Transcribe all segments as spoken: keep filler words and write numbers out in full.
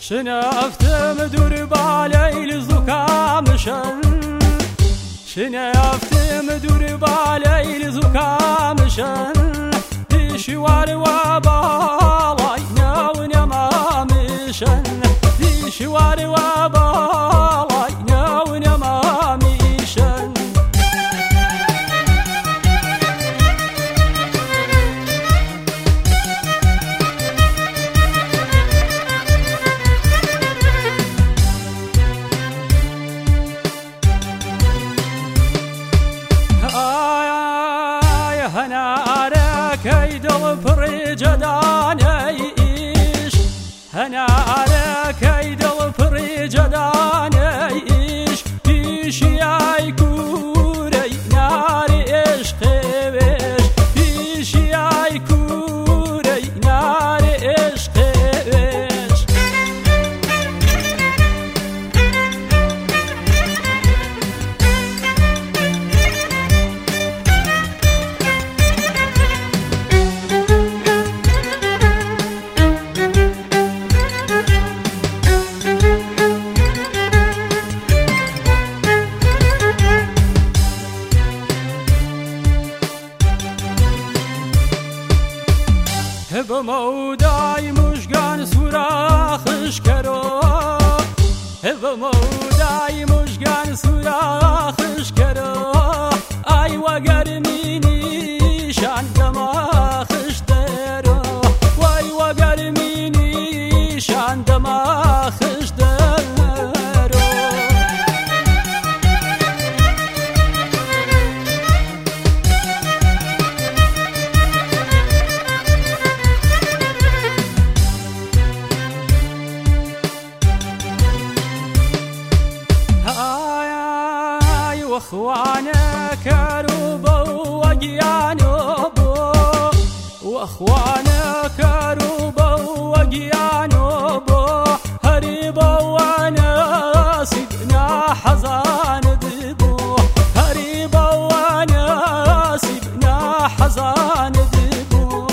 شنفتم دور بالي زكامشن شنفتم دور بالي زكامشن دشوار وبالاي ناون ما مشن دشوار وبالاي ناون ما مشن كيدل فرجداني إيش أنا على كيدل فرجداني إيش إيش يا كوري ناري إيش خيبش إيش يا كوري ناري إيش خيبش بموداي مشگان سوراخش کرو بموداي مشگان سوراخش کرو ای وگرمینی شان دماخش درو وای وگرمینی شان دماخش درو واخوانا كروبا وجيانو بو واخوانا كروبا وجيانو بو هريبا وانا سيدنا حزان دبو هريبا وانا سيدنا حزان دبو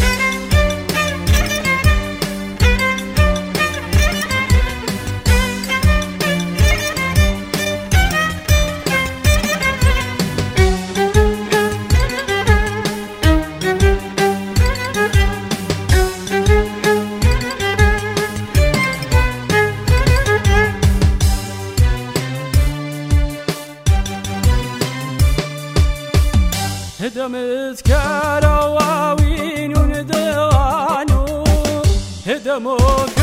هدمت كراوين وندوانو هدموا